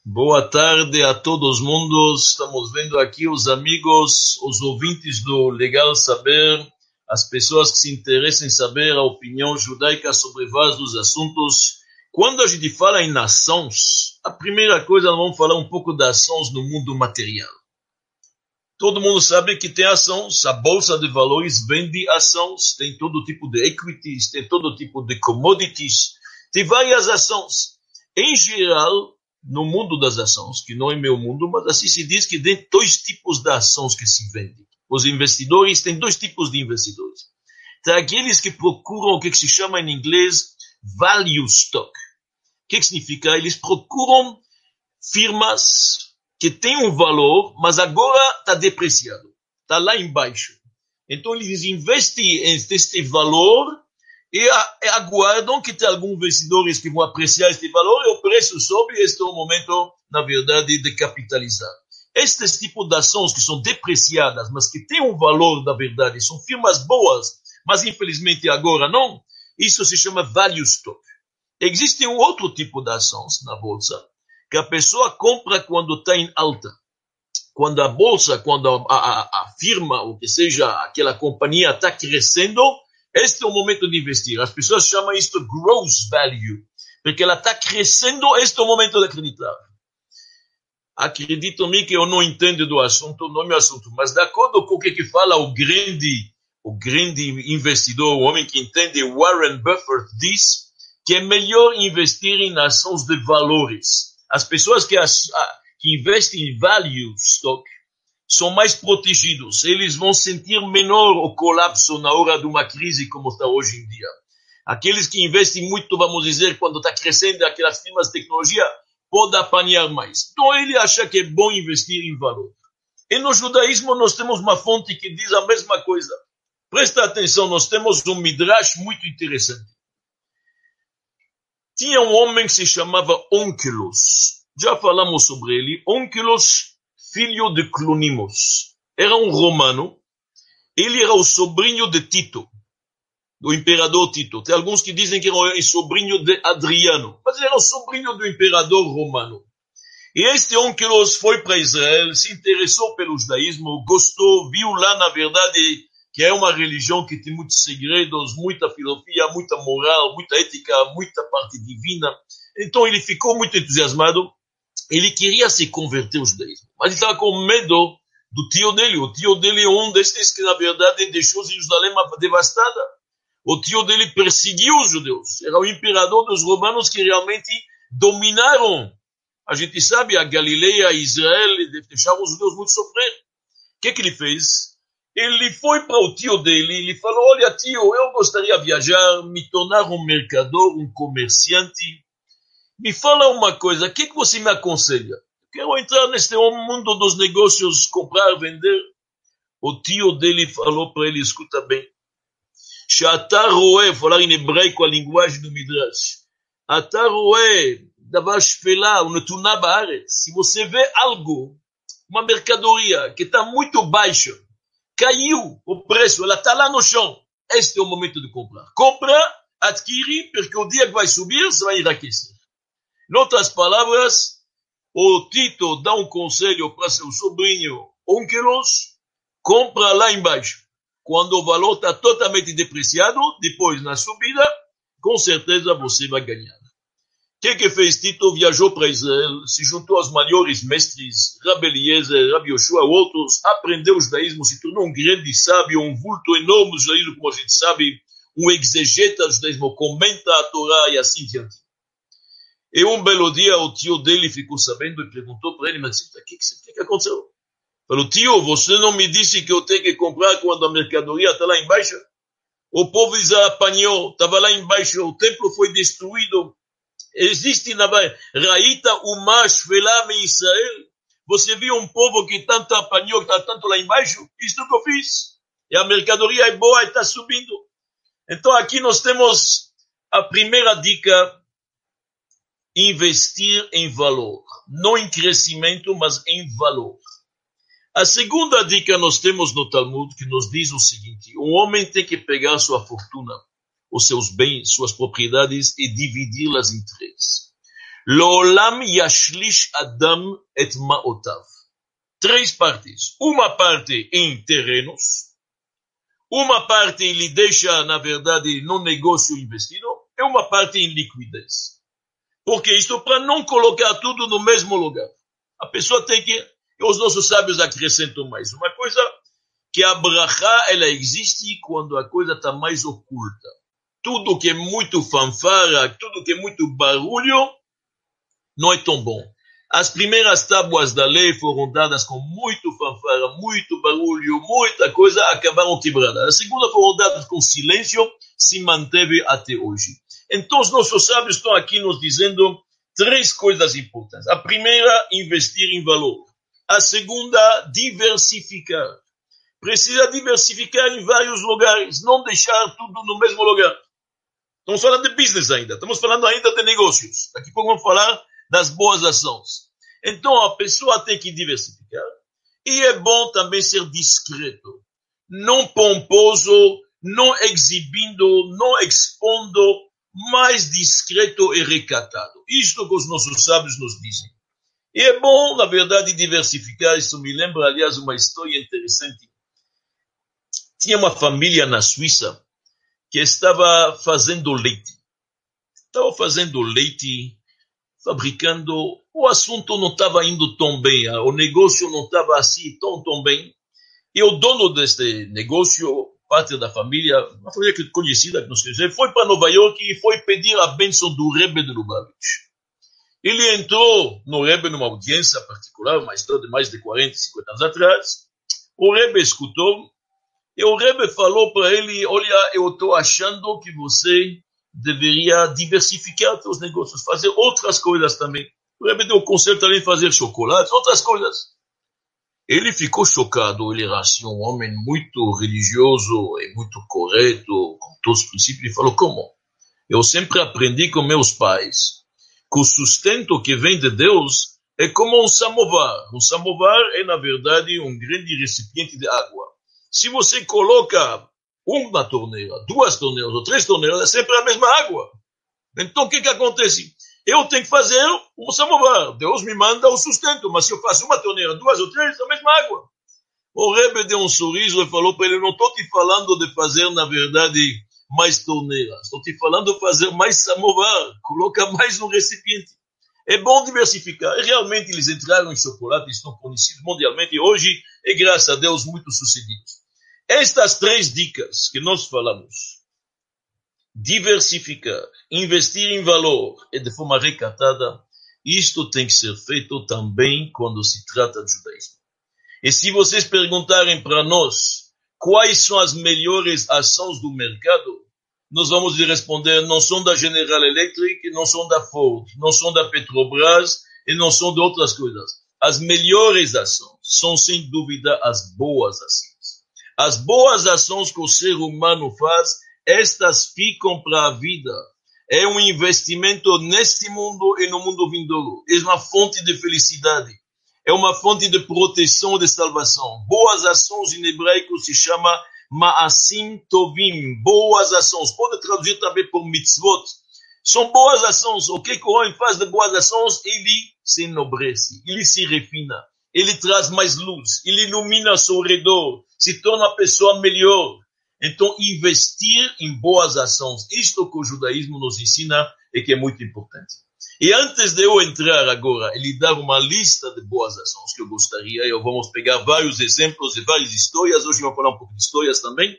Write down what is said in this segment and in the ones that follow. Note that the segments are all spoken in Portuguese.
Boa tarde a todos os mundos. Estamos vendo aqui os amigos, os ouvintes do Legal Saber, as pessoas que se interessam em saber a opinião judaica sobre vários assuntos. Quando a gente fala em nações, a primeira coisa, nós vamos falar um pouco das ações no mundo material. Todo mundo sabe que tem ações, a Bolsa de Valores vende ações, tem todo tipo de equities, tem todo tipo de commodities, tem várias ações. Em geral, no mundo das ações, que não é meu mundo, mas assim se diz que tem dois tipos de ações que se vendem. Os investidores, tem dois tipos de investidores. Tem aqueles que procuram o que se chama em inglês value stock. O que significa? Eles procuram firmas que têm um valor, mas agora está depreciado, está lá embaixo. Então eles investem neste valor e aguardam que tenha alguns investidores que vão apreciar este valor e o preço sobe. Este é o momento, na verdade, de capitalizar. Estes tipos de ações que são depreciadas, mas que têm um valor, na verdade, são firmas boas, mas infelizmente agora não. Isso se chama value stock. Existe um outro tipo de ações na bolsa, que a pessoa compra quando está em alta. Quando a bolsa, quando a firma, ou que seja, aquela companhia está crescendo, este é o momento de investir. As pessoas chamam isto gross value, porque ela está crescendo, este é o momento de acreditar. Acreditam-me que eu não entendo do assunto, não é meu assunto, mas de acordo com o que fala o grande investidor, o homem que entende, Warren Buffett, diz que é melhor investir em ações de valores. As pessoas que investem em value stock são mais protegidos. Eles vão sentir menor o colapso na hora de uma crise como está hoje em dia. Aqueles que investem muito, vamos dizer, quando está crescendo aquelas firmas de tecnologia, podem apanhar mais. Então ele acha que é bom investir em valor. E no judaísmo nós temos uma fonte que diz a mesma coisa. Presta atenção, nós temos um midrash muito interessante. Tinha um homem que se chamava Onkelos. Já falamos sobre ele. Onkelos, filho de Clonimos. Era um romano. Ele era o sobrinho de Tito, do imperador Tito. Tem alguns que dizem que era o sobrinho de Adriano, mas ele era o sobrinho do imperador romano. E este Onkelos foi para Israel, se interessou pelo judaísmo, gostou, viu lá, na verdade, que é uma religião que tem muitos segredos, muita filosofia, muita moral, muita ética, muita parte divina. Então ele ficou muito entusiasmado. Ele queria se converter ao judaísmo, mas ele estava com medo do tio dele. O tio dele é um destes que, na verdade, deixou Jerusalém devastada. O tio dele perseguiu os judeus. Era o imperador dos romanos que realmente dominaram. A gente sabe, a Galileia, a Israel, deixaram os judeus muito sofrer. O que ele fez? Ele foi para o tio dele, ele falou: olha tio, eu gostaria de viajar, me tornar um mercador, um comerciante. Me fala uma coisa, o que você me aconselha? Quero entrar neste mundo dos negócios, comprar, vender. O tio dele falou para ele: escuta bem. Shata roé, falar em hebraico a linguagem do Midrash. Ata roé, davar shfela, unetuná baaretz. Se você vê algo, uma mercadoria que está muito baixa, caiu o preço, ela está lá no chão, este é o momento de comprar. Compra, adquire, porque o dia que vai subir, você vai enriquecer. Em outras palavras, o Tito dá um conselho para seu sobrinho Onkelos: compra lá embaixo. Quando o valor está totalmente depreciado, depois na subida, com certeza você vai ganhar. O que fez Tito? Viajou para Israel, se juntou aos maiores mestres, Rabbi Eliezer, Rabbi Yoshua, outros, aprendeu o judaísmo, se tornou um grande sábio, um vulto enorme do judaísmo, como a gente sabe, um exegeta do judaísmo, comenta a Torá e assim diante. E um belo dia o tio dele ficou sabendo e perguntou para ele: mas o que aconteceu? Falou: tio, você não me disse que eu tenho que comprar quando a mercadoria está lá embaixo? O povo já apanhou, estava lá embaixo, o templo foi destruído. Existe na Raíta uma shfela em Israel. Você viu um povo que tanto apanhou, que está tanto lá embaixo? Isto que eu fiz. E a mercadoria é boa e está subindo. Então aqui nós temos a primeira dica: investir em valor. Não em crescimento, mas em valor. A segunda dica nós temos no Talmud, que nos diz o seguinte: um homem tem que pegar sua fortuna, os seus bens, suas propriedades, e dividi-las em três. L'olam yashlish adam et ma'otav. 3 partes. Uma parte em terrenos. Uma parte ele deixa, na verdade, no negócio investido. E uma parte em liquidez. Porque isso para não colocar tudo no mesmo lugar. A pessoa tem que... Os nossos sábios acrescentam mais. Uma coisa que a brachá, ela existe quando a coisa está mais oculta. Tudo que é muito fanfara, tudo que é muito barulho, não é tão bom. As primeiras tábuas da lei foram dadas com muito fanfara, muito barulho, muita coisa, acabaram quebradas. A segunda foram dadas com silêncio, se manteve até hoje. Então os nossos sábios estão aqui nos dizendo 3 coisas importantes. A primeira, investir em valor. A segunda, diversificar. Precisa diversificar em vários lugares, não deixar tudo no mesmo lugar. Estamos falando de business ainda, estamos falando ainda de negócios. Daqui a pouco vamos falar das boas ações. Então a pessoa tem que diversificar. E é bom também ser discreto. Não pomposo, não exibindo, não expondo, mais discreto e recatado. Isto que os nossos sábios nos dizem. E é bom, na verdade, diversificar. Isso me lembra, aliás, uma história interessante. Tinha uma família na Suíça que estava fazendo leite. Fabricando. O assunto não estava indo tão bem. O negócio não estava assim tão bem. E o dono deste negócio, parte da família, uma família conhecida que nos conhece, foi para Nova York e foi pedir a bênção do Rebbe de Lubavitch. Ele entrou no Rebbe numa audiência particular, uma história de mais de 40, 50 anos atrás. O Rebbe escutou e o Rebbe falou para ele, olha, eu estou achando que você deveria diversificar seus negócios, fazer outras coisas também. O Rebbe deu o conselho também de fazer chocolates, outras coisas. Ele ficou chocado, ele era assim, um homem muito religioso e muito correto, com todos os princípios. Ele falou, como? Eu sempre aprendi com meus pais que o sustento que vem de Deus é como um samovar. Um samovar é, na verdade, um grande recipiente de água. Se você coloca uma torneira, 2 torneiras ou 3 torneiras, é sempre a mesma água. Então, o que acontece? Eu tenho que fazer um samovar. Deus me manda o sustento, mas se eu faço uma torneira, 2 ou 3, é a mesma água. O Rebbe deu um sorriso e falou para ele, não estou te falando de fazer, na verdade, mais torneiras. Estou te falando de fazer mais samovar. Coloca mais no recipiente. É bom diversificar. E realmente eles entraram em chocolate, estão conhecidos mundialmente e hoje, é graças a Deus, muito sucedidos. Estas 3 dicas que nós falamos, diversificar, investir em valor e de forma recatada, isto tem que ser feito também quando se trata de judaísmo. E se vocês perguntarem para nós quais são as melhores ações do mercado, nós vamos lhe responder, não são da General Electric, não são da Ford, não são da Petrobras e não são de outras coisas. As melhores ações são, sem dúvida, as boas ações. As boas ações que o ser humano faz, estas ficam para a vida. É um investimento neste mundo e no mundo vindouro. É uma fonte de felicidade. É uma fonte de proteção e de salvação. Boas ações em hebraico se chama Ma'asim Tovim. Boas ações. Pode traduzir também por mitzvot. São boas ações. O que o homem faz de boas ações? Ele se enobrece. Ele se refina. Ele traz mais luz. Ele ilumina ao seu redor. Se torna uma pessoa melhor. Então, investir em boas ações. Isto que o judaísmo nos ensina e que é muito importante. E antes de eu entrar agora e lhe dar uma lista de boas ações que eu gostaria, vamos pegar vários exemplos e várias histórias. Hoje vamos falar um pouco de histórias também.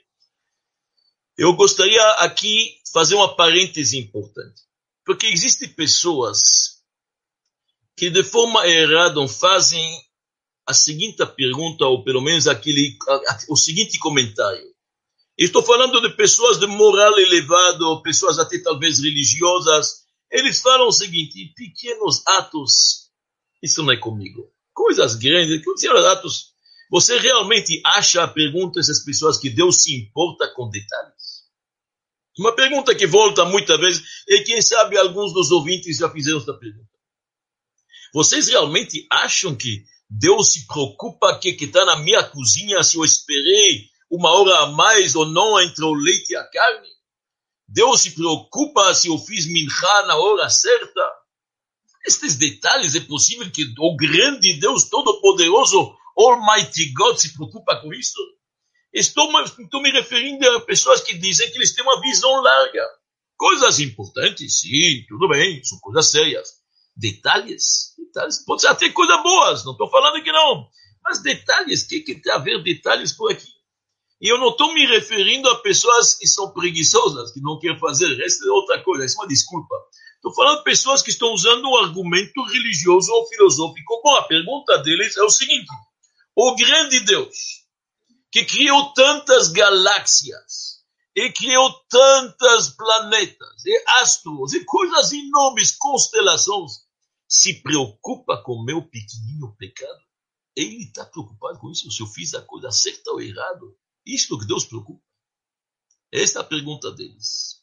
Eu gostaria aqui fazer uma parêntese importante. Porque existem pessoas que de forma errada fazem a seguinte pergunta, ou pelo menos o seguinte comentário. Estou falando de pessoas de moral elevado, pessoas até talvez religiosas. Eles falam o seguinte, pequenos atos, isso não é comigo. Coisas grandes, pequenos atos. Você realmente acha, a pergunta essas pessoas, que Deus se importa com detalhes? Uma pergunta que volta muitas vezes, e quem sabe alguns dos ouvintes já fizeram esta pergunta. Vocês realmente acham que Deus se preocupa que está na minha cozinha se eu esperei 1 hora a mais ou não entre o leite e a carne? Deus se preocupa se eu fiz minchá na hora certa? Estes detalhes, é possível que o grande Deus Todo-Poderoso, Almighty God, se preocupa com isso? Estou me referindo a pessoas que dizem que eles têm uma visão larga. Coisas importantes, sim, tudo bem, são coisas sérias. Detalhes, pode ser até coisas boas, não estou falando que não. Mas detalhes, o que tem a ver detalhes por aqui? E eu não estou me referindo a pessoas que são preguiçosas, que não querem fazer, o resto é outra coisa, isso é uma desculpa. Estou falando de pessoas que estão usando um argumento religioso ou filosófico. Bom, a pergunta deles é o seguinte: o grande Deus, que criou tantas galáxias, e criou tantos planetas, e astros, e coisas enormes, constelações, se preocupa com o meu pequenino pecado? Ele está preocupado com isso, se eu fiz a coisa certa ou errada? Isto que Deus preocupa. Esta é a pergunta deles.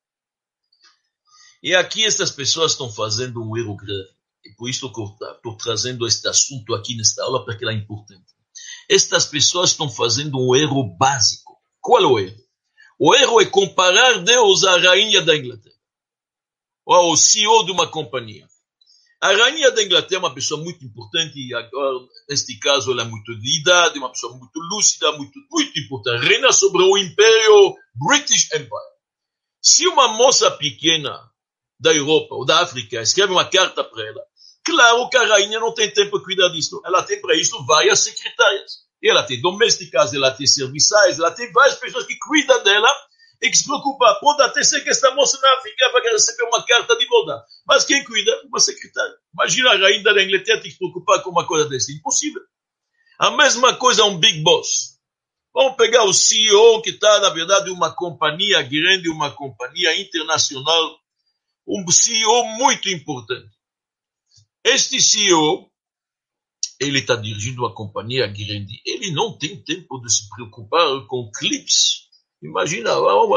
E aqui estas pessoas estão fazendo um erro grave. E por isso que eu estou trazendo este assunto aqui nesta aula, porque ele é importante. Estas pessoas estão fazendo um erro básico. Qual é o erro? O erro é comparar Deus à rainha da Inglaterra, ou ao CEO de uma companhia. A rainha da Inglaterra é uma pessoa muito importante, e agora, neste caso, ela é muito de idade, uma pessoa muito lúcida, muito importante. Reina sobre o Império British Empire. Se uma moça pequena da Europa ou da África escreve uma carta para ela, claro que a rainha não tem tempo para cuidar disso. Ela tem para isso várias secretárias. E ela tem domésticas, ela tem serviçais, ela tem várias pessoas que cuidam dela e que se preocupam. Pode até ser que esta moça na África vai receber uma carta de volta. Mas quem cuida? Uma secretária. Imagina a rainha da Inglaterra ter que se preocupar com uma coisa dessa. Impossível. A mesma coisa um big boss. Vamos pegar o CEO que está, na verdade, uma companhia grande, uma companhia internacional, um CEO muito importante. Este CEO, ele está dirigindo uma companhia grande. Ele não tem tempo de se preocupar com clipes. Imagina,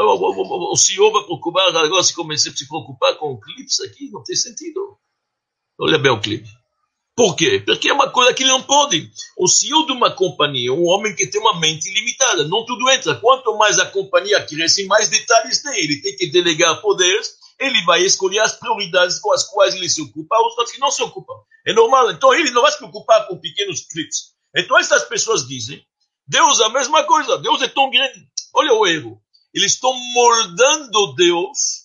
o CEO vai preocupar agora, se começar a se preocupar com clipes aqui, não tem sentido. Olha bem o clipe. Por quê? Porque é uma coisa que ele não pode. O CEO de uma companhia é um homem que tem uma mente limitada. Não tudo entra. Quanto mais a companhia cresce, mais detalhes tem. Ele tem que delegar poderes. Ele vai escolher as prioridades com as quais ele se ocupa, outras que não se ocupam. É normal. Então, ele não vai se preocupar com pequenos clipes. Então, essas pessoas dizem, Deus é a mesma coisa. Deus é tão grande. Olha o erro. Eles estão moldando Deus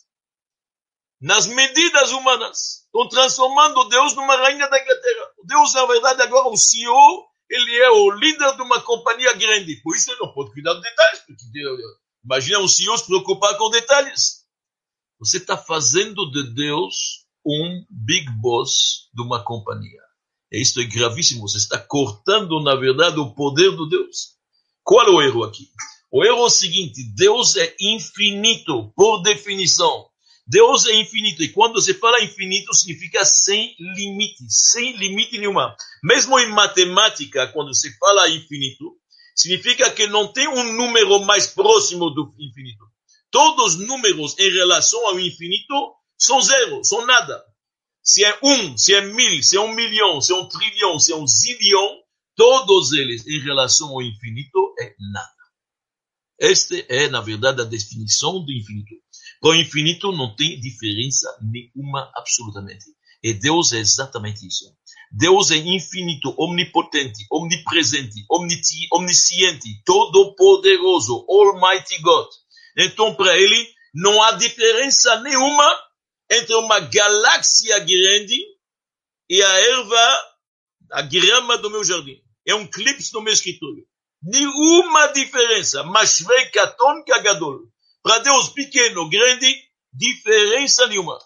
nas medidas humanas. Estão transformando Deus numa rainha da Inglaterra. Deus, na verdade, agora o CEO, ele é o líder de uma companhia grande. Por isso, ele não pode cuidar de detalhes. Porque, imagina um CEO se preocupar com detalhes. Você está fazendo de Deus um big boss de uma companhia. E isso é gravíssimo. Você está cortando, na verdade, o poder de Deus. Qual é o erro aqui? O erro é o seguinte: Deus é infinito, por definição. Deus é infinito. E quando você fala infinito, significa sem limite nenhuma. Mesmo em matemática, quando você fala infinito, significa que não tem um número mais próximo do infinito. Todos os números em relação ao infinito são zero, são nada. Se é 1, se é 1000, se é 1 milhão, se é 1 trilhão, se é 1 zilhão, todos eles em relação ao infinito é nada. Esta é, na verdade, a definição do infinito. Para o infinito não tem diferença nenhuma, absolutamente. E Deus é exatamente isso. Deus é infinito, omnipotente, omnipresente, omnisciente, todo-poderoso, Almighty God. Então, para ele, não há diferença nenhuma entre uma galáxia grande e a erva, a grama do meu jardim. É um clipe no meu escritório. Nenhuma diferença. Mashvei katon kagadol. Para Deus pequeno, grande, diferença nenhuma.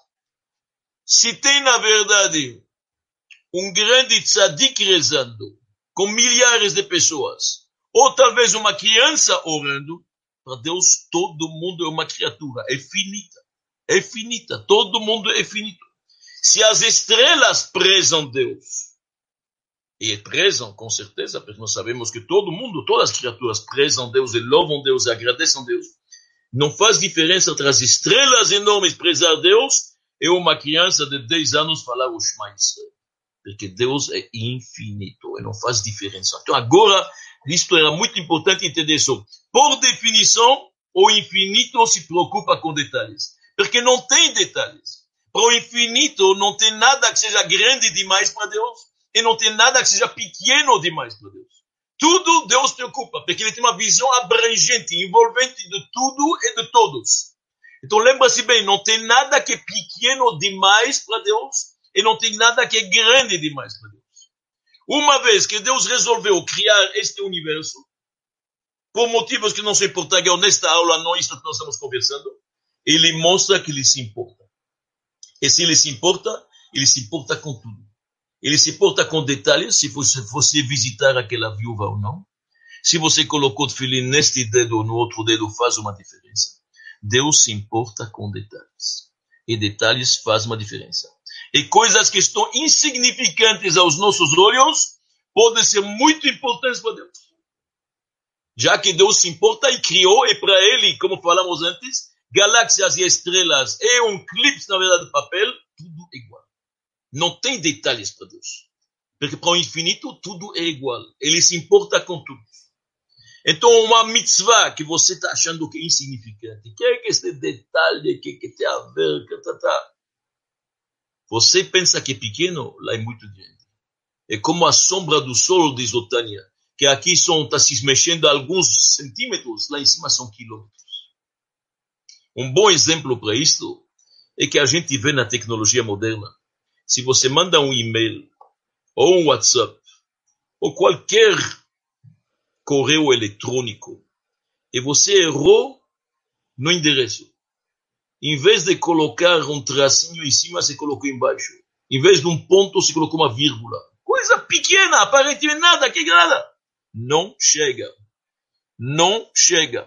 Se tem, na verdade, um grande tzadik rezando, com milhares de pessoas, ou talvez uma criança orando, para Deus todo mundo é uma criatura, é finita. É finita, todo mundo é finito. Se as estrelas prezam Deus, e prezam com certeza, porque nós sabemos que todo mundo, todas as criaturas prezam Deus e louvam Deus e agradecem Deus, não faz diferença entre as estrelas enormes prezar Deus e uma criança de 10 anos falar o Shema Israel. Porque Deus é infinito e não faz diferença. Então agora, isto era muito importante entender isso. Por definição, o infinito se preocupa com detalhes. Porque não tem detalhes. Para o infinito não tem nada que seja grande demais para Deus e não tem nada que seja pequeno demais para Deus. Tudo Deus preocupa, porque ele tem uma visão abrangente, envolvente de tudo e de todos. Então lembra-se bem, não tem nada que é pequeno demais para Deus e não tem nada que é grande demais para Deus. Uma vez que Deus resolveu criar este universo, por motivos que não se importam, nesta aula não é isso que nós estamos conversando, ele mostra que ele se importa. E se ele se importa com tudo. Ele se importa com detalhes, se você visitar aquela viúva ou não. Se você colocou o filho neste dedo ou no outro dedo, faz uma diferença. Deus se importa com detalhes. E detalhes fazem uma diferença. E coisas que estão insignificantes aos nossos olhos, podem ser muito importantes para Deus. Já que Deus se importa e criou, e para ele, como falamos antes, galáxias e estrelas é um clipe, na verdade, de papel, tudo igual. Não tem detalhes para Deus. Porque para o infinito, tudo é igual. Ele se importa com tudo. Então, uma mitzvah que você está achando que é insignificante, que é esse detalhe que tem a ver, você pensa que é pequeno, lá é muito grande. É como a sombra do sol, diz Otânia, que aqui está se mexendo alguns centímetros, lá em cima são quilômetros. Um bom exemplo para isto é que a gente vê na tecnologia moderna. Se você manda um e-mail, ou um WhatsApp, ou qualquer correio eletrônico, e você errou no endereço. Em vez de colocar um tracinho em cima, você colocou embaixo. Em vez de um ponto, você colocou uma vírgula. Coisa pequena, aparentemente nada, que nada. Não chega. Não chega.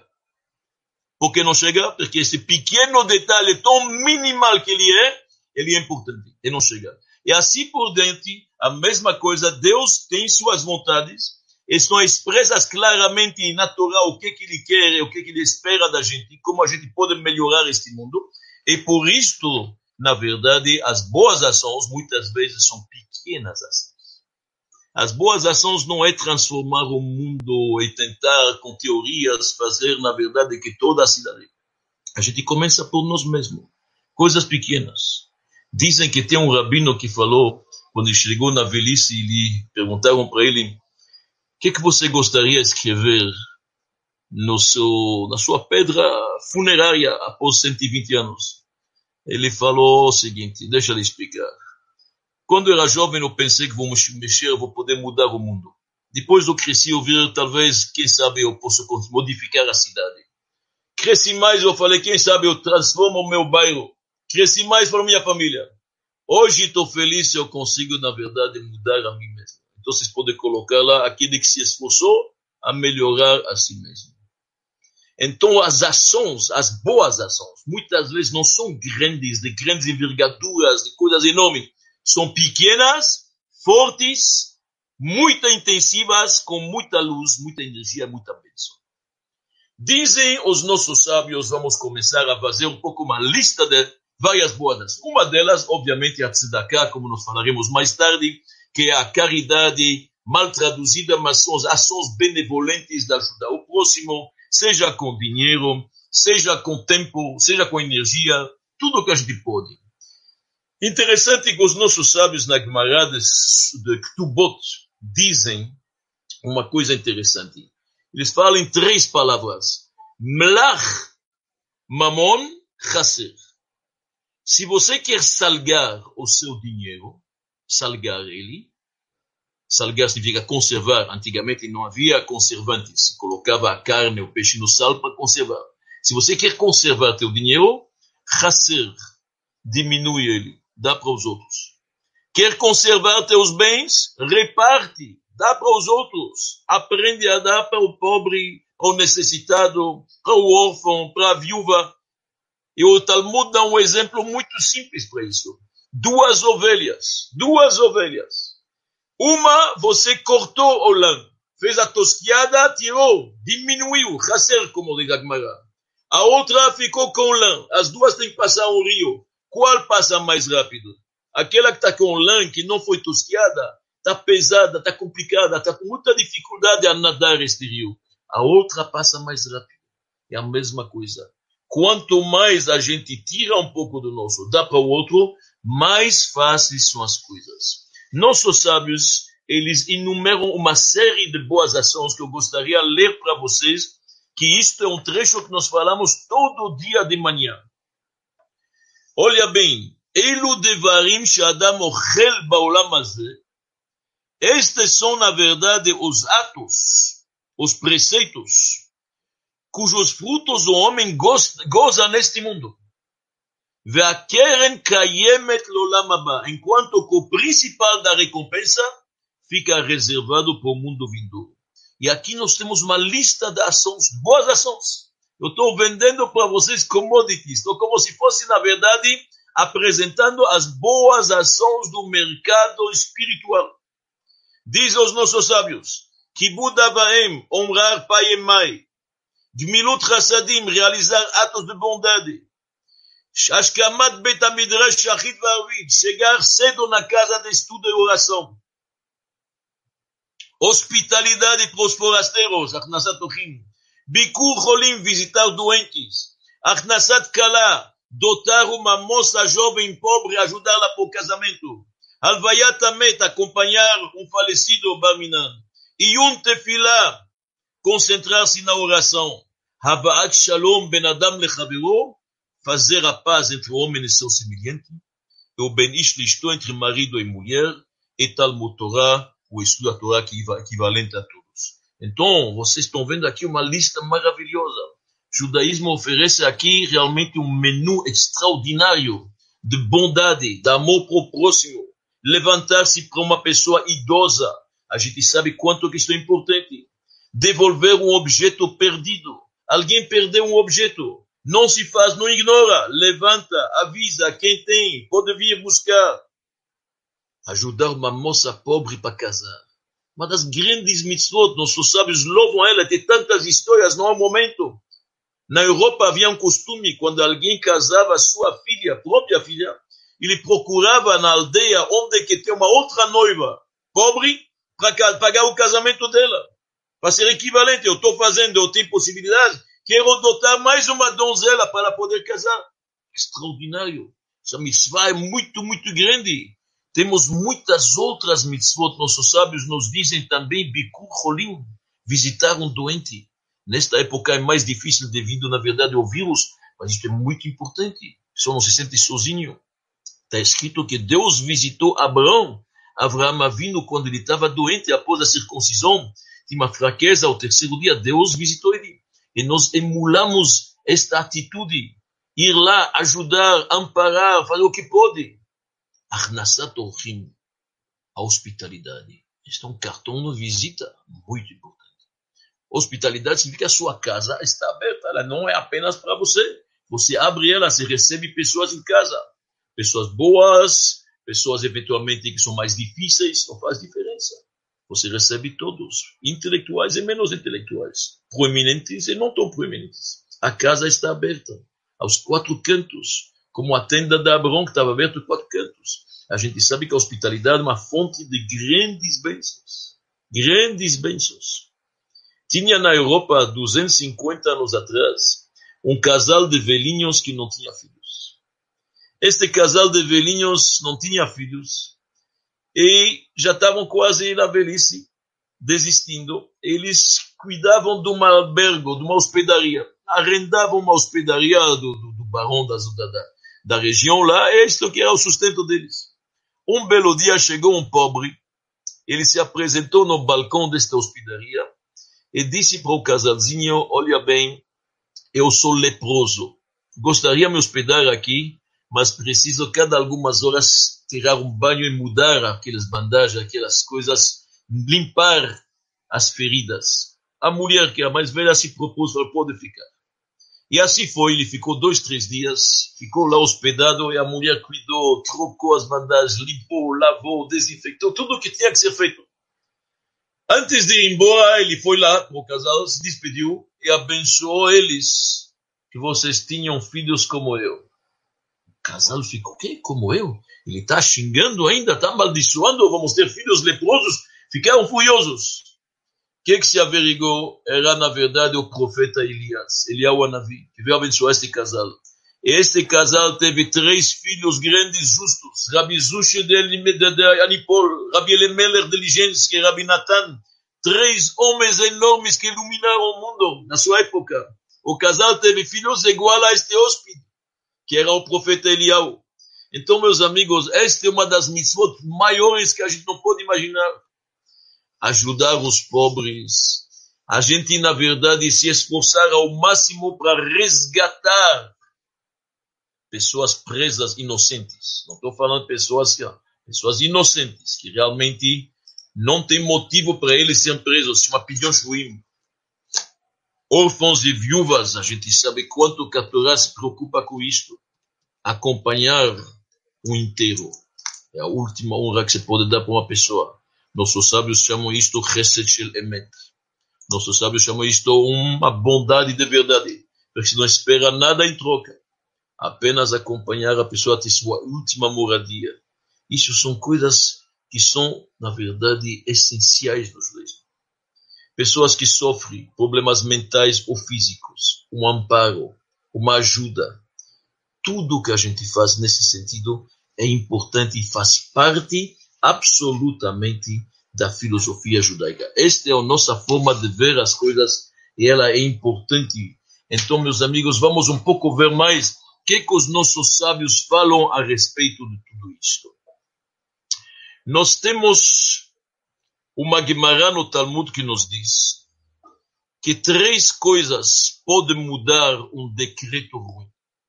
Por que não chega? Porque esse pequeno detalhe tão minimal que ele é importante. E não chega. E assim por diante, a mesma coisa, Deus tem suas vontades, estão expressas claramente na Torá o que ele quer, o que ele espera da gente, como a gente pode melhorar este mundo. E por isto, na verdade, as boas ações muitas vezes são pequenas ações. As boas ações não é transformar o mundo e tentar, com teorias, fazer, na verdade, que toda a cidade. A gente começa por nós mesmos. Coisas pequenas. Dizem que tem um rabino que falou, quando ele chegou na velhice, e perguntaram para ele, o que você gostaria de escrever na sua pedra funerária após 120 anos? Ele falou o seguinte, deixa eu explicar. Quando eu era jovem, eu pensei que vou mexer, eu vou poder mudar o mundo. Depois eu cresci, eu vi, talvez, quem sabe eu posso modificar a cidade. Cresci mais, eu falei, quem sabe eu transformo o meu bairro. Cresci mais para a minha família. Hoje estou feliz se eu consigo, na verdade, mudar a mim mesmo. Então vocês podem colocar lá aquele que se esforçou a melhorar a si mesmo. Então as ações, as boas ações, muitas vezes não são grandes, de grandes envergaduras, de coisas enormes. São pequenas, fortes, muito intensivas, com muita luz, muita energia, muita bênção. Dizem os nossos sábios, vamos começar a fazer um pouco uma lista de várias boas ações. Uma delas, obviamente, é a tzedakah, como nós falaremos mais tarde, que é a caridade, mal traduzida, mas são as ações benevolentes de ajudar o próximo, seja com dinheiro, seja com tempo, seja com energia, tudo o que a gente pode. Interessante que os nossos sábios na Gemara de Ktubot dizem uma coisa interessante. Eles falam em 3 palavras. Mlach, mamon, chaser. Se você quer salgar o seu dinheiro, salgar ele, salgar significa conservar. Antigamente não havia conservantes. Se colocava a carne, o peixe no sal para conservar. Se você quer conservar teu dinheiro, chaser, diminui ele, dá para os outros. Quer conservar teus bens, reparte, dá para os outros. Aprende a dar para o pobre, para o necessitado, para o órfão, para a viúva. E o Talmud dá um exemplo muito simples para isso. 2 ovelhas. Uma, você cortou o lã, fez a tosquiada, tirou, diminuiu, chaser, como diz a Gemara. A outra ficou com lã. As duas têm que passar um rio. Qual passa mais rápido? Aquela que está com lã, que não foi tosquiada, está pesada, está complicada, está com muita dificuldade a nadar este rio. A outra passa mais rápido. É a mesma coisa. quanto mais a gente tira um pouco do nosso, dá para o outro, mais fáceis são as coisas. Nossos sábios, eles enumeram uma série de boas ações que eu gostaria de ler para vocês, que isto é um trecho que nós falamos todo dia de manhã. Olha bem, Elu devarim she'adam ochel ba'olam hazeh. Estes são, na verdade, os atos, os preceitos, cujos frutos o homem goza neste mundo. Ve'akeren kayemet lo'olam haba. Enquanto que o principal da recompensa fica reservado para o mundo vindouro. E aqui nós temos uma lista de ações, boas ações. Eu estou vendendo para vocês commodities. Estou como se fosse, na verdade, apresentando as boas ações do mercado espiritual. Diz aos nossos sábios, Kibud Avaim, honrar pai e mãe, Gmilut Chassadim, realizar atos de bondade, Ashkamat Bet HaMidrash Shachit V'Arvit, chegar cedo na casa de estudo e oração, hospitalidade para os forasteiros, Achnasat Ochim, Bikur Cholim, visitar doentes, Achnasat Kala, dotar uma moça jovem pobre, ajudá-la para o casamento, Alvayat Amet, acompanhar um falecido Barminan. Iyun Tefilá, concentrar-se na oração. Habaat Shalom ben Adam lechavero, fazer a paz entre o homem e seu semelhante. E o ben ish lishto, entre marido e mulher. E Talmud Torah, o estudo da Torá que é equivalente a todos. Então, vocês estão vendo aqui uma lista maravilhosa. O judaísmo oferece aqui realmente um menu extraordinário de bondade, de amor para o próximo. Levantar-se para uma pessoa idosa. A gente sabe quanto que isso é importante. Devolver um objeto perdido. Alguém perdeu um objeto. Não se faz, não ignora. Levanta, avisa quem tem. Pode vir buscar. Ajudar uma moça pobre para casar. Uma das grandes mitzvot. Nossos sábios louvam ela. Tem tantas histórias, não há momento. Na Europa havia um costume, quando alguém casava sua filha, própria filha, ele procurava na aldeia onde que tem uma outra noiva pobre para pagar o casamento dela. Para ser equivalente, eu estou fazendo, eu tenho possibilidade, quero dotar mais uma donzela para poder casar. Extraordinário. Essa mitzvah é muito, muito grande. Temos muitas outras mitzvot. Nossos sábios nos dizem também, Bikur Cholim, visitar um doente. Nesta época é mais difícil devido, na verdade, ao vírus, mas isso é muito importante. A pessoa não se sente sozinho. Está escrito que Deus visitou Abraão Avinu, quando ele estava doente após a circuncisão, tinha uma fraqueza ao terceiro dia, Deus visitou ele. E nós emulamos esta atitude, ir lá, ajudar, amparar, fazer o que pode. Achnasat Orchim, a hospitalidade. Este é um cartão de visita muito importante. Hospitalidade significa que a sua casa está aberta, ela não é apenas para você. Você abre ela, você recebe pessoas em casa. Pessoas boas, pessoas eventualmente que são mais difíceis, não faz diferença. Você recebe todos, intelectuais e menos intelectuais, proeminentes e não tão proeminentes. A casa está aberta, aos quatro cantos, como a tenda de Abraão que estava aberta aos quatro cantos. A gente sabe que a hospitalidade é uma fonte de grandes bênçãos. Grandes bênçãos. Tinha na Europa, 250 anos atrás, um casal de velhinhos que não tinha filhos. Este casal de velhinhos não tinha filhos e já estavam quase na velhice, desistindo. Eles cuidavam de um albergue, de uma hospedaria. Arrendavam uma hospedaria do barão da região lá, e isto que era o sustento deles. Um belo dia chegou um pobre, ele se apresentou no balcão desta hospedaria e disse para o casalzinho, olha bem, eu sou leproso, gostaria de me hospedar aqui, mas preciso cada algumas horas tirar um banho e mudar aquelas bandagens, aquelas coisas, limpar as feridas. A mulher, que é a mais velha, se propôs, pode ficar. E assim foi, ele ficou 2, 3 dias, ficou lá hospedado e a mulher cuidou, trocou as bandagens, limpou, lavou, desinfectou, tudo o que tinha que ser feito. Antes de ir embora, ele foi lá para o casal, se despediu e abençoou eles, que vocês tinham filhos como eu. O casal ficou, o quê? Como eu? Ele está xingando ainda, está amaldiçoando, vamos ter filhos leprosos. Ficaram furiosos. que se averigou? Era, na verdade, o profeta Elias, Eliyahu Hanavi, que veio abençoar este casal. Este casal teve 3 filhos grandes justos. Rabi Zushi de Anipol, Rabi Elimelech de Ligensky, Rabi Natan. 3 homens enormes que iluminaram o mundo na sua época. O casal teve filhos igual a este hóspede, que era o profeta Eliyahu. Então, meus amigos, esta é uma das mitzvot maiores que a gente não pode imaginar. Ajudar os pobres. A gente, na verdade, se esforçar ao máximo para resgatar pessoas presas inocentes. Não estou falando de pessoas inocentes, que realmente não tem motivo para eles serem presos. Se chama pidyon shuim. Órfãos e viúvas, a gente sabe quanto que a Torá se preocupa com isto. Acompanhar o inteiro. É a última honra que se pode dar para uma pessoa. Nossos sábios chamam isto chesed shel emet. Nossos sábios chamam isto uma bondade de verdade. Porque se não espera nada em troca. Apenas acompanhar a pessoa até sua última moradia. Isso são coisas que são, na verdade, essenciais nos judaísmo. Pessoas que sofrem problemas mentais ou físicos, um amparo, uma ajuda. Tudo que a gente faz nesse sentido é importante e faz parte absolutamente da filosofia judaica. Esta é a nossa forma de ver as coisas e ela é importante. Então, meus amigos, vamos um pouco ver mais o que os nossos sábios falam a respeito de tudo isto. Nós temos uma Gemara no Talmud que nos diz que 3 coisas podem mudar um decreto ruim.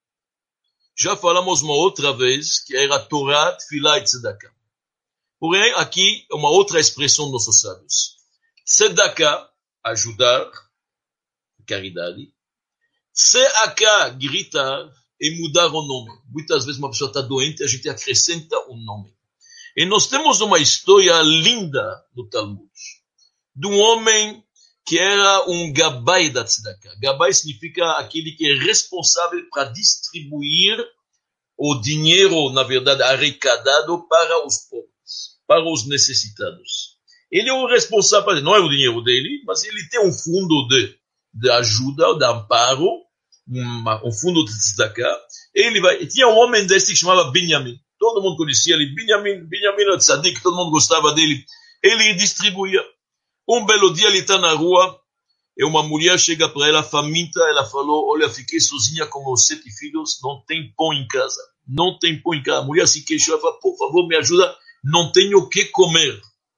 Já falamos uma outra vez que era Torá, Tefilá e Tzedakah. Porém, aqui é uma outra expressão dos nossos sábios. Tzedakah, ajudar, caridade. Tzedakah, gritar e mudar o nome. Muitas vezes uma pessoa está doente, a gente acrescenta um nome. E nós temos uma história linda no Talmud, de um homem que era um gabai da tzedakah. Gabai significa aquele que é responsável para distribuir o dinheiro, na verdade, arrecadado para os pobres, para os necessitados. Ele é o responsável, não é o dinheiro dele, mas ele tem um fundo de ajuda, de amparo, um fundo de tzedakah. Tinha um homem desse que chamava Benjamin. Todo mundo conhecia ele. Benjamin era tzadik, todo mundo gostava dele. Ele distribuía. Um belo dia ele está na rua e uma mulher chega para ela faminta. Ela falou, olha, fiquei sozinha com meus 7 filhos, não tem pão em casa. Não tem pão em casa. A mulher se queixou, ela falou, por favor, me ajuda, não tenho o que comer.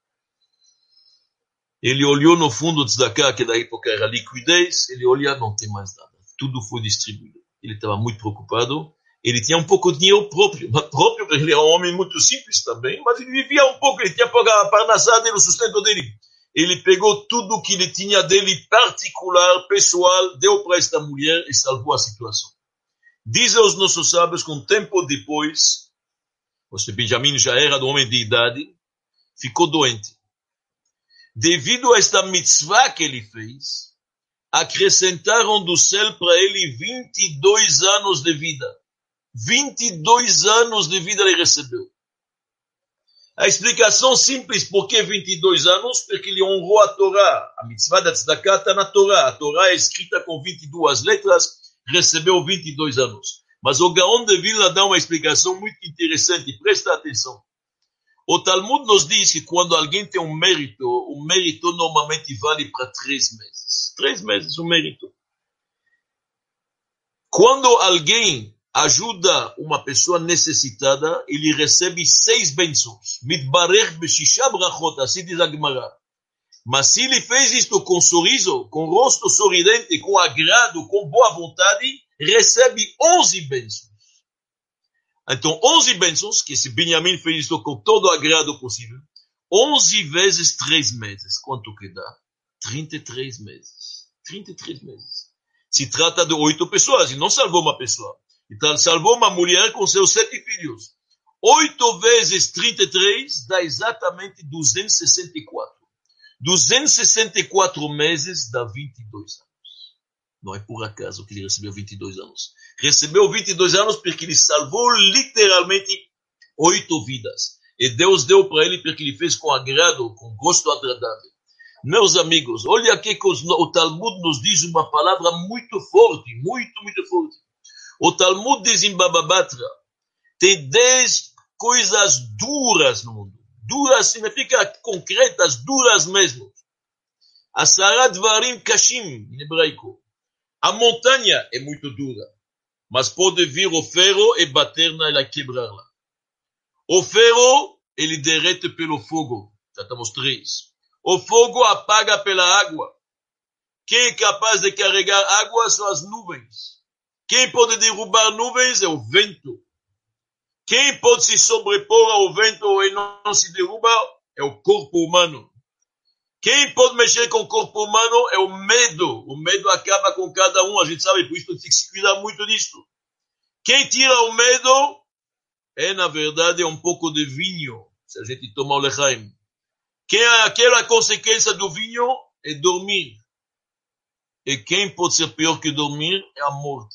Ele olhou no fundo do tzedakah, que da época era liquidez, ele olha, não tem mais nada. Tudo foi distribuído. Ele estava muito preocupado. Ele tinha um pouco de dinheiro próprio, porque ele era um homem muito simples também, mas ele vivia um pouco, ele tinha a parnassá dele, o sustento dele. Ele pegou tudo que ele tinha dele particular, pessoal, deu para esta mulher e salvou a situação. Dizem os nossos sábios que um tempo depois, o Benjamin já era um homem de idade, ficou doente. Devido a esta mitzvah que ele fez, acrescentaram do céu para ele 22 anos de vida. 22 anos de vida ele recebeu. A explicação simples, por que 22 anos? Porque ele honrou a Torá. A mitzvah da tzedakah está na Torá. A Torá é escrita com 22 letras, recebeu 22 anos. Mas o Gaon de Vilna dá uma explicação muito interessante, presta atenção. O Talmud nos diz que quando alguém tem um mérito, o mérito normalmente vale para 3 meses. 3 meses, o mérito. Quando alguém ajuda uma pessoa necessitada, ele recebe 6 bênçãos. Mitbarech beshisha brachot, assim diz a Gemara. Mas se ele fez isto com sorriso, com rosto sorridente, com agrado, com boa vontade, recebe 11 bênçãos. Então, 11 bênçãos, que esse Benjamin fez isto com todo o agrado possível, 11 vezes 3 meses. Quanto que dá? 33 meses. 33 meses. Se trata de 8 pessoas, e não salvou uma pessoa. Então, salvou uma mulher com seus 7 filhos. 8 vezes 33 dá exatamente 264. 264 meses dá 22 anos. Não é por acaso que ele recebeu 22 anos. Recebeu 22 anos porque ele salvou literalmente 8 vidas. E Deus deu para ele porque ele fez com agrado, com gosto agradável. Meus amigos, olha aqui que o Talmud nos diz uma palavra muito forte, muito forte. O Talmud diz em Baba Batra, tem 10 coisas duras no mundo. Duras significa concretas, duras mesmo. Asara dvarim kashim, em hebraico. A montanha é muito dura, mas pode vir o ferro e bater nela e quebrá-la. O ferro, ele derrete pelo fogo. Já estamos 3. O fogo apaga pela água. Quem é capaz de carregar água são as nuvens. Quem pode derrubar nuvens é o vento. Quem pode se sobrepor ao vento e não se derruba é o corpo humano. Quem pode mexer com o corpo humano é o medo. O medo acaba com cada um. A gente sabe, por isso tem que se cuidar muito disso. Quem tira o medo é, na verdade, um pouco de vinho. Se a gente toma o lechaim. Aquela consequência do vinho é dormir. E quem pode ser pior que dormir é a morte.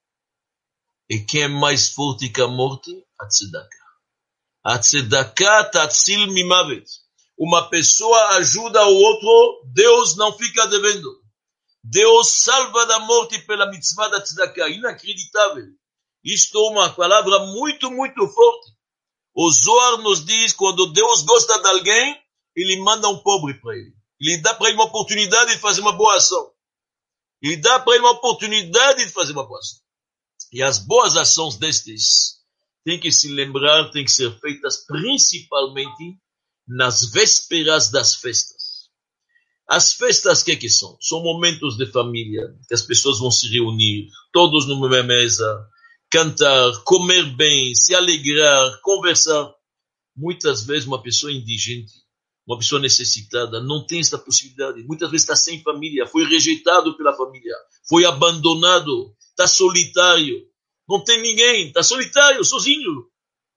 E quem é mais forte que a morte? A tzedakah. A tzedakah tatzil mimavet. Uma pessoa ajuda o outro, Deus não fica devendo. Deus salva da morte pela mitzvah da tzedakah. Inacreditável. Isto é uma palavra muito forte. O Zohar nos diz, quando Deus gosta de alguém, ele manda um pobre para ele. Ele dá para ele uma oportunidade de fazer uma boa ação. Ele dá para ele uma oportunidade de fazer uma boa ação. E as boas ações destes têm que se lembrar, têm que ser feitas principalmente nas vésperas das festas. As festas, o que são? São momentos de família, que as pessoas vão se reunir, todos numa mesa, cantar, comer bem, se alegrar, conversar. Muitas vezes uma pessoa indigente, uma pessoa necessitada, não tem essa possibilidade. Muitas vezes está sem família, foi rejeitado pela família, foi abandonado, está solitário, não tem ninguém, está solitário, sozinho.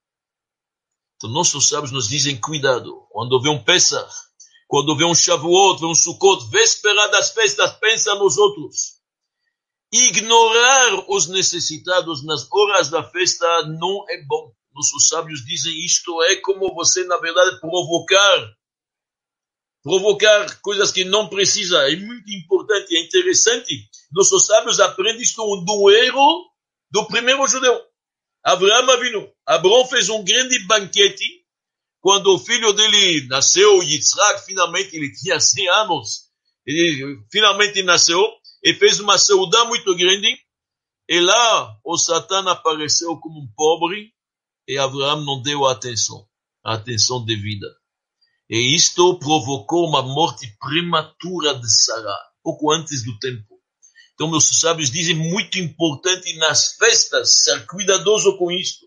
Então nossos sábios nos dizem, cuidado, quando vê um Pesach, quando vê um Shavuot, vê um Sukkot, véspera das festas, pensa nos outros. Ignorar os necessitados nas horas da festa não é bom. Nossos sábios dizem, isto é como você, na verdade, provocar coisas que não precisa. É muito importante, é interessante. Nossos sábios aprendem isto do erro do primeiro judeu. Abraão Avinu. Abraão fez um grande banquete quando o filho dele nasceu, Yitzhak, finalmente ele tinha 100 anos. Ele finalmente nasceu e fez uma saúda muito grande. E lá o Satã apareceu como um pobre e Abraão não deu a atenção devida. E isto provocou uma morte prematura de Sará, pouco antes do tempo. Então, meus sábios dizem, muito importante nas festas, ser cuidadoso com isto.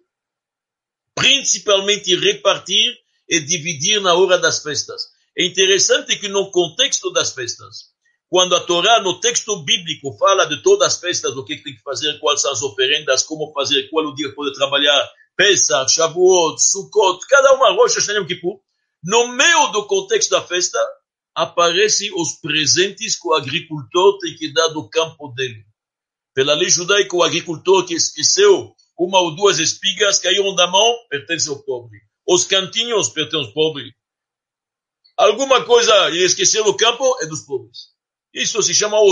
Principalmente repartir e dividir na hora das festas. É interessante que no contexto das festas, quando a Torá, no texto bíblico, fala de todas as festas, o que tem que fazer, quais são as oferendas, como fazer, qual o dia que pode trabalhar, Pesach, Shavuot, Sukkot, cada uma, Rosh Hashanah, Yom Kippur, no meio do contexto da festa, aparecem os presentes que o agricultor tem que dar do campo dele. Pela lei judaica, o agricultor que esqueceu 1 ou 2 espigas caíram da mão, pertence ao pobre. Os cantinhos pertencem ao pobre. Alguma coisa ele esqueceu no campo é dos pobres. Isso se chama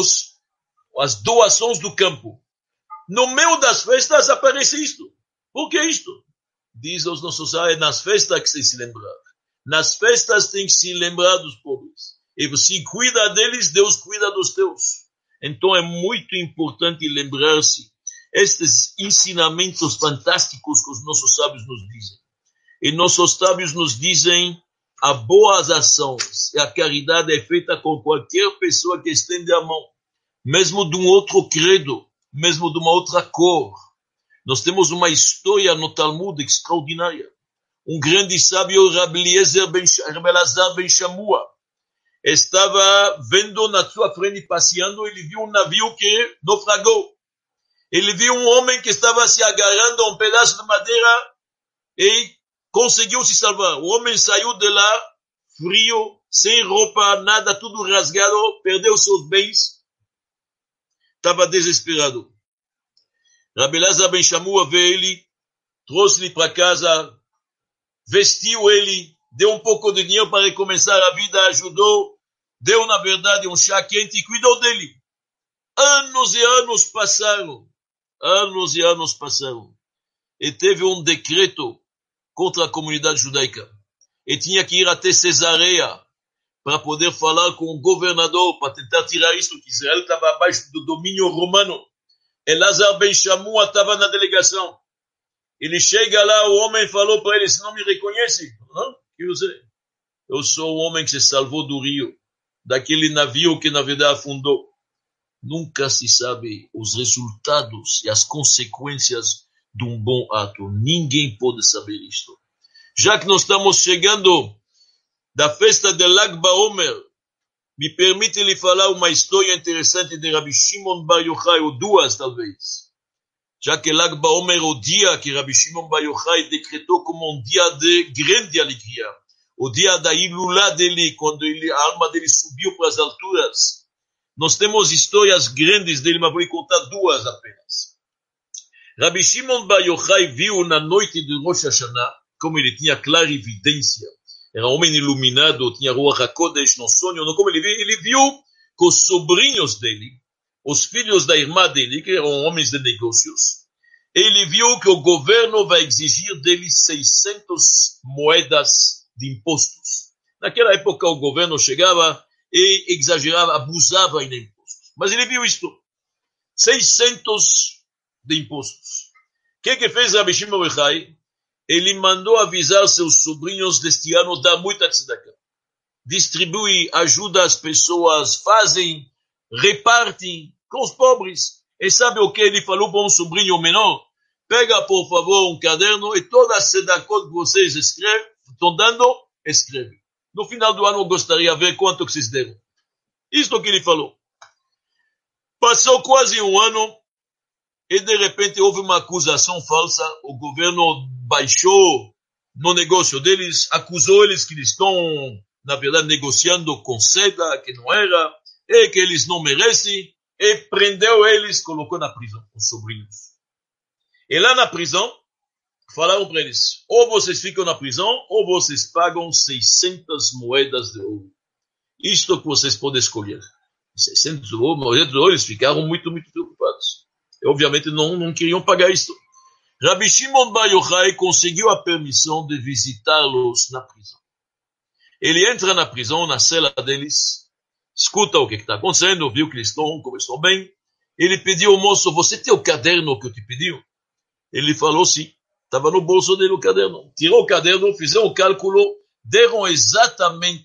as doações do campo. No meio das festas aparece isto. Por que isto? Diz aos nossos sábios, é nas festas que tem que se lembrar. Nas festas tem que se lembrar dos pobres. E você cuida deles, Deus cuida dos teus. Então é muito importante lembrar-se estes ensinamentos fantásticos que os nossos sábios nos dizem. E nossos sábios nos dizem, a boas ações e a caridade é feita com qualquer pessoa que estende a mão. Mesmo de um outro credo, mesmo de uma outra cor. Nós temos uma história no Talmud extraordinária. Um grande sábio, Rabbi Elazar ben Shamua, estava vendo na sua frente, passeando, ele viu um navio que naufragou. Ele viu um homem que estava se agarrando a um pedaço de madeira e conseguiu se salvar. O homem saiu de lá, frio, sem roupa, nada, tudo rasgado, perdeu seus bens, estava desesperado. Rabbi Elazar ben Shamua veio ele, trouxe-lhe para casa, vestiu ele, deu um pouco de dinheiro para recomeçar a vida, ajudou, deu, na verdade, um chá quente e cuidou dele. Anos e anos passaram. Anos e anos passaram. E teve um decreto contra a comunidade judaica. E tinha que ir até Cesareia para poder falar com o governador, para tentar tirar isso, que Israel estava abaixo do domínio romano. Elazar Ben Shamua estava na delegação. Ele chega lá, o homem falou para ele, você não me reconhece? Não, eu sou o homem que se salvou do rio, daquele navio que na verdade afundou. Nunca se sabe os resultados e as consequências de um bom ato. Ninguém pode saber isto. Já que nós estamos chegando da festa de Lag BaOmer, me permite lhe falar uma história interessante de Rabbi Shimon Bar Yochai, ou duas talvez. Já que Lag BaOmer é o dia que Rabbi Shimon Bar Yochai decretou como um dia de grande alegria. O dia da Ilulá dele, quando a alma dele subiu para as alturas. Nós temos histórias grandes dele, mas vou lhe contar duas apenas. Rabbi Shimon Bar Yochai viu na noite de Rosh Hashanah, como ele tinha clara evidência, era um homem iluminado, tinha Ruach HaKodesh no sonho, não como ele viu que os sobrinhos dele, os filhos da irmã dele, que eram homens de negócios, ele viu que o governo vai exigir dele 600 moedas de impostos. Naquela época o governo chegava e exagerava, abusava em impostos. Mas ele viu isto, 600 de impostos. O que fez Rabbi Shimon Bar Yochai? Ele mandou avisar seus sobrinhos deste ano, dar muita tzedakah. Distribui, ajuda as pessoas, fazem, repartem com os pobres. E sabe o que ele falou para um sobrinho menor? Pega, por favor, um caderno e todas as tzedakot que vocês estão dando, escreve. No final do ano eu gostaria de ver quanto que vocês deram. Isto que ele falou. Passou quase um ano e de repente houve uma acusação falsa. O governo baixou no negócio deles, acusou eles que eles estão, na verdade, negociando com seda, que não era, e que eles não merecem, e prendeu eles, colocou na prisão, os sobrinhos. E lá na prisão, falaram para eles, ou vocês ficam na prisão, ou vocês pagam 600 moedas de ouro. Isto que vocês podem escolher. 600 moedas de ouro, eles ficaram muito, muito preocupados. E, obviamente não queriam pagar isto. Rabbi Shimon Bar Yochai conseguiu a permissão de visitá-los na prisão. Ele entra na prisão, na cela deles, escuta o que está acontecendo, viu que eles estão, como estão bem. Ele pediu ao moço, você tem o caderno que eu te pedi? Ele falou sim, estava no bolso dele o caderno. Tirou o caderno, fizeram o cálculo, deram exatamente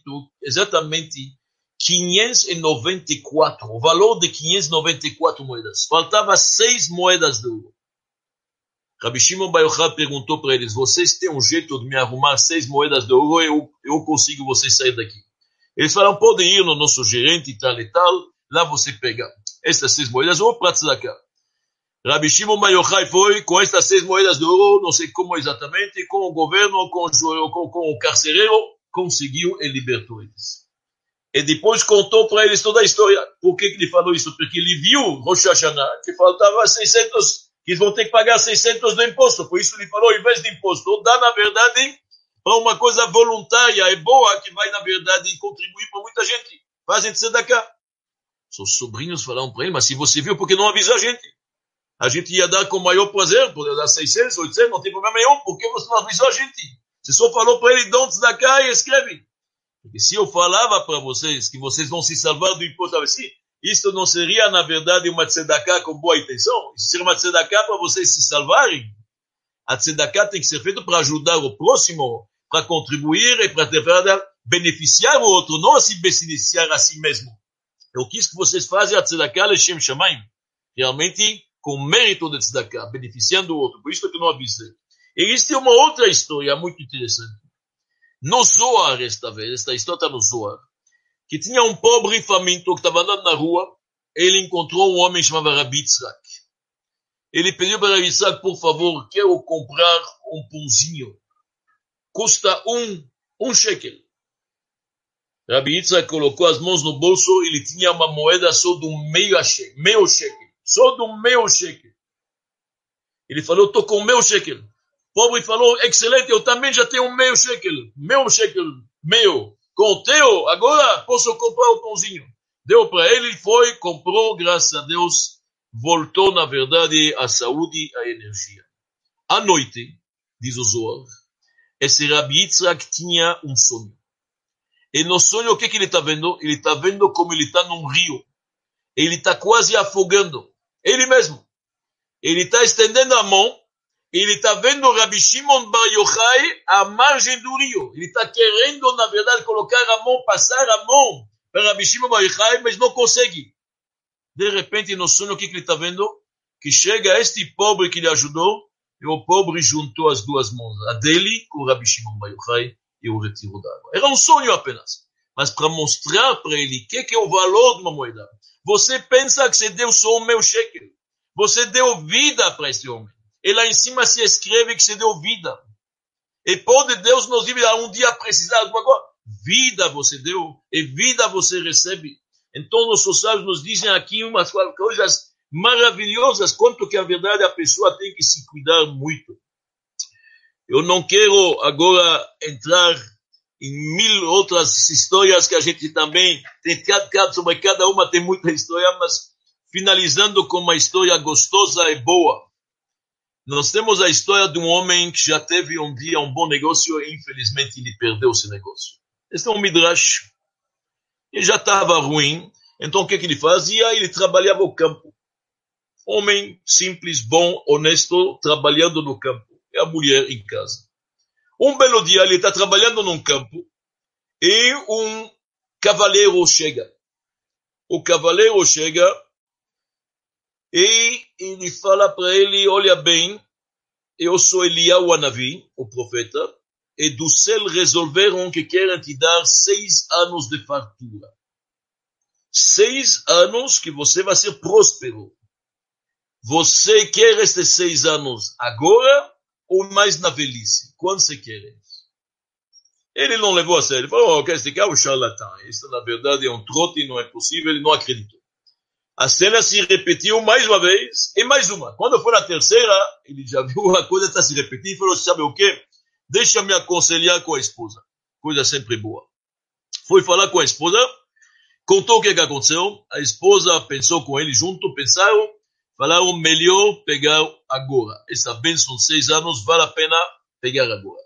594, o valor de 594 moedas. Faltava 6 moedas de ouro. Rabbi Shimon Bar Yochai perguntou para eles, vocês têm um jeito de me arrumar 6 moedas de ouro, eu consigo vocês sair daqui. Eles falaram, podem ir no nosso gerente e tal, lá você pega essas 6 moedas de ouro para tzedakah. Rabbi Shimon Bar Yochai foi com estas 6 moedas de ouro, não sei como exatamente, com o governo, com o carcereiro, conseguiu e libertou eles. E depois contou para eles toda a história. Por que ele falou isso? Porque ele viu Rosh Hashanah, que faltava 600, que vão ter que pagar 600 de imposto. Por isso ele falou, em vez de imposto, dá na verdade para uma coisa voluntária e boa, que vai na verdade contribuir para muita gente. Fazem tzedakah. Seus sobrinhos falaram para ele, mas se você viu, por que não avisa a gente? A gente ia dar com o maior prazer, poder dar 600, 800, não tem problema nenhum, por que você não avisou a gente? Você só falou para ele, dão tzedakah e escreve. Porque se eu falava para vocês que vocês vão se salvar do imposto, assim, isso não seria, na verdade, uma tzedakah com boa intenção? Isso seria uma tzedakah para vocês se salvarem? A tzedakah tem que ser feita para ajudar o próximo, para contribuir e para beneficiar o outro, não se beneficiar a si mesmo. Eu quis que vocês façam a tzedakah l'shem shamayim, realmente com mérito de tzedakah, beneficiando o outro. Por isso que eu não avisei. E isso é uma outra história muito interessante. No Zohar, esta história está no Zohar, que tinha um pobre faminto que estava andando na rua, ele encontrou um homem chamado Rabbi Yitzhak. Ele pediu para Rabbi Yitzhak, por favor, quero comprar um pãozinho. Custa um shekel. Rabbi Yitzhak colocou as mãos no bolso, ele tinha uma moeda só de meio shekel. Só de meio shekel. Ele falou, estou com meio shekel. O pobre falou, excelente, eu também já tenho meio shekel, meio. com o teu, agora posso comprar o pãozinho. Deu para ele, ele foi, comprou, graças a Deus, voltou, na verdade, a saúde e a energia. À noite, diz o Zohar, esse Rabi Yitzhak tinha um sonho. E no sonho, o que ele está vendo? Ele está vendo como ele está num rio. Ele está quase afogando. Ele mesmo. Ele está estendendo a mão. Ele está vendo Rabi Shimon Bar Yochai à margem do rio. Ele está querendo, na verdade, colocar a mão, passar a mão para Rabi Shimon Bar Yochai, mas não consegue. De repente, no sonho, o que ele está vendo? Que chega este pobre que lhe ajudou, e o pobre juntou as duas mãos, a dele com o Rabi Shimon Bar Yochai, e o retirou da água. Era um sonho apenas. Mas para mostrar para ele o que é o valor de uma moeda. Você pensa que você deu só um 1.000 shekel. Você deu vida para esse homem. E lá em cima se escreve que você deu vida. E pode Deus nos dizer um dia precisar de alguma coisa. Vida você deu e vida você recebe. Então nossos sábios nos dizem aqui umas coisas maravilhosas, quanto que a verdade a pessoa tem que se cuidar muito. Eu não quero agora entrar em 1000 outras histórias que a gente também tem, sobre cada uma tem muita história, mas finalizando com uma história gostosa e boa. Nós temos a história de um homem que já teve um dia um bom negócio e infelizmente ele perdeu esse negócio. Esse é um midrash. Ele já estava ruim, então o que ele fazia? Ele trabalhava no campo. Homem simples, bom, honesto, trabalhando no campo. E a mulher em casa. Um belo dia ele está trabalhando num campo e um cavaleiro chega. O cavaleiro chega e ele fala para ele, olha bem, eu sou Eliyahu Hanavi, o profeta, e do céu resolveram que querem te dar 6 anos de fartura. 6 anos que você vai ser próspero. Você quer estes 6 anos agora ou mais na velhice? Quando você quer? Ele não levou a sério. Ele falou, esse cara é um charlatão. Isso na verdade é um trote, não é possível, ele não acreditou. A cena se repetiu mais uma vez e mais uma. Quando foi na terceira, ele já viu a coisa está se repetindo e falou, sabe o quê? Deixa me aconselhar com a esposa. Coisa sempre boa. Foi falar com a esposa, contou o que aconteceu. A esposa pensou com ele junto, pensaram, falaram, melhor pegar agora. Essa bênção de 6 anos vale a pena pegar agora.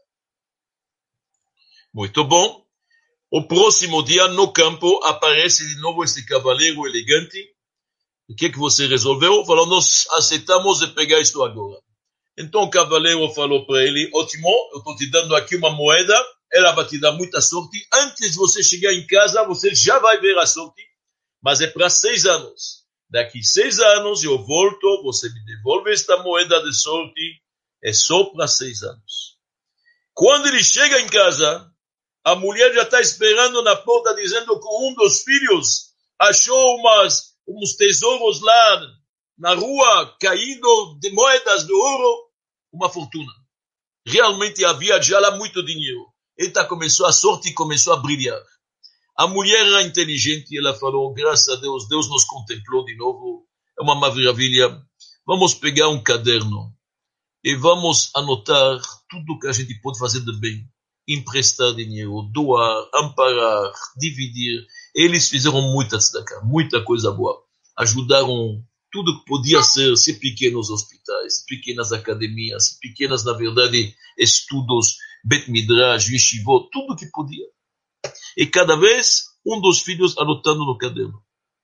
Muito bom. O próximo dia, no campo, aparece de novo esse cavaleiro elegante. O que você resolveu? Falou, nós aceitamos de pegar isto agora. Então o cavaleiro falou para ele, ótimo, eu estou te dando aqui uma moeda, ela vai te dar muita sorte. Antes de você chegar em casa, você já vai ver a sorte, mas é para 6 anos. Daqui 6 anos eu volto, você me devolve esta moeda de sorte, é só para 6 anos. Quando ele chega em casa, a mulher já está esperando na porta, dizendo que um dos filhos achou uns tesouros lá na rua, caído de moedas de ouro, uma fortuna. Realmente havia já lá muito dinheiro. Começou a sorte e começou a brilhar. A mulher era inteligente e ela falou, graças a Deus, Deus nos contemplou de novo. É uma maravilha. Vamos pegar um caderno e vamos anotar tudo que a gente pode fazer de bem. Emprestar dinheiro, doar, amparar, dividir. Eles fizeram muita coisa boa. Ajudaram tudo que podia ser pequenos hospitais, pequenas academias, pequenas, na verdade, estudos, Bet Midrash, Yeshivot, tudo que podia. E cada vez, um dos filhos anotando no caderno.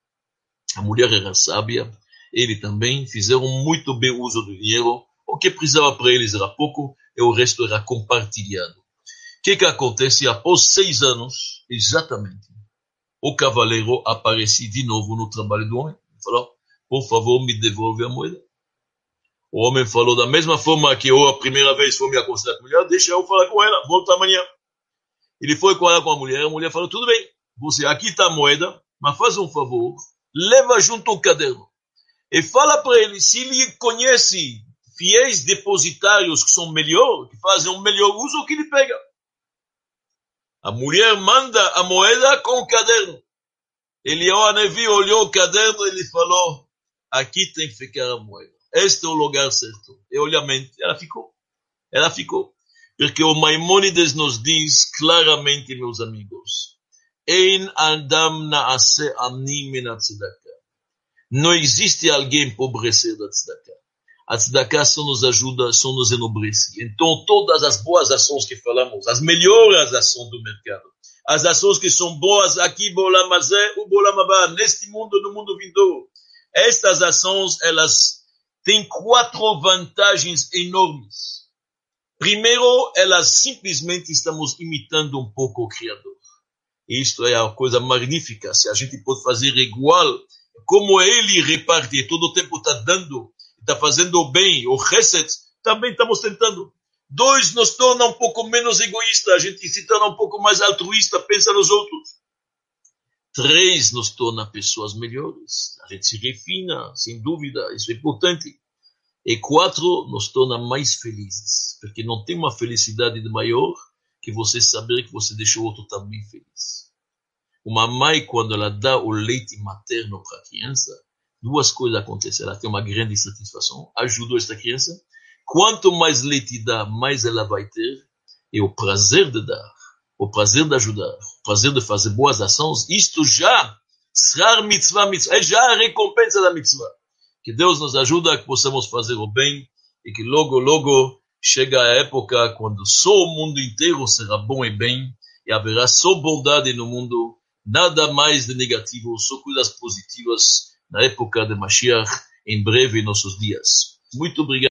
A mulher era sábia, ele também, fizeram muito bem uso do dinheiro. O que precisava para eles era pouco, e o resto era compartilhado. O que acontece? Após 6 anos, exatamente, o cavaleiro aparece de novo no trabalho do homem. Falou, por favor, me devolve a moeda. O homem falou, da mesma forma que eu a primeira vez fui me aconselhar com a mulher, deixa eu falar com ela, volta amanhã. Ele foi falar com a mulher falou, tudo bem, você aqui está a moeda, mas faz um favor, leva junto o caderno. E fala para ele, se ele conhece fiéis depositários que são melhor, que fazem um melhor uso, que ele pega. A mulher manda a moeda com o caderno. Eliyahu Hanavi olhou o caderno e ele falou, aqui tem que ficar a moeda. Este é o lugar certo. E olhamente, ela ficou. Porque o Maimônides nos diz claramente, meus amigos, Ein Adam Naase Ani Min Tzedakah. Não existe alguém empobrecer da tzedakah. A tzedakah só nos ajuda, só nos enobrece. Então, todas as boas ações que falamos, as melhores ações do mercado, as ações que são boas aqui, Bolam Hazeh, o Bolam Haba, neste mundo, no mundo vindouro, estas ações, elas têm 4 vantagens enormes. Primeiro, elas simplesmente estamos imitando um pouco o Criador. Isto é a coisa magnífica. Se a gente pode fazer igual, como ele reparte, todo o tempo está dando, está fazendo o bem, o chesed, também estamos tentando. 2, nos torna um pouco menos egoísta, a gente se torna um pouco mais altruísta, pensa nos outros. 3, nos torna pessoas melhores, a gente se refina, sem dúvida, isso é importante. E 4, nos torna mais felizes, porque não tem uma felicidade maior que você saber que você deixou o outro também feliz. Uma mãe, quando ela dá o leite materno para a criança, 2 coisas acontecem. Ela tem uma grande satisfação, ajudou esta criança. Quanto mais leite dá, mais ela vai ter. E o prazer de dar, o prazer de ajudar, o prazer de fazer boas ações, isto já, Srar mitzvah, é já a recompensa da mitzvah. Que Deus nos ajuda a que possamos fazer o bem e que logo, logo chega a época quando só o mundo inteiro será bom e bem e haverá só bondade no mundo, nada mais de negativo, só coisas positivas na época de Mashiach, em breve em nossos dias. Muito obrigado.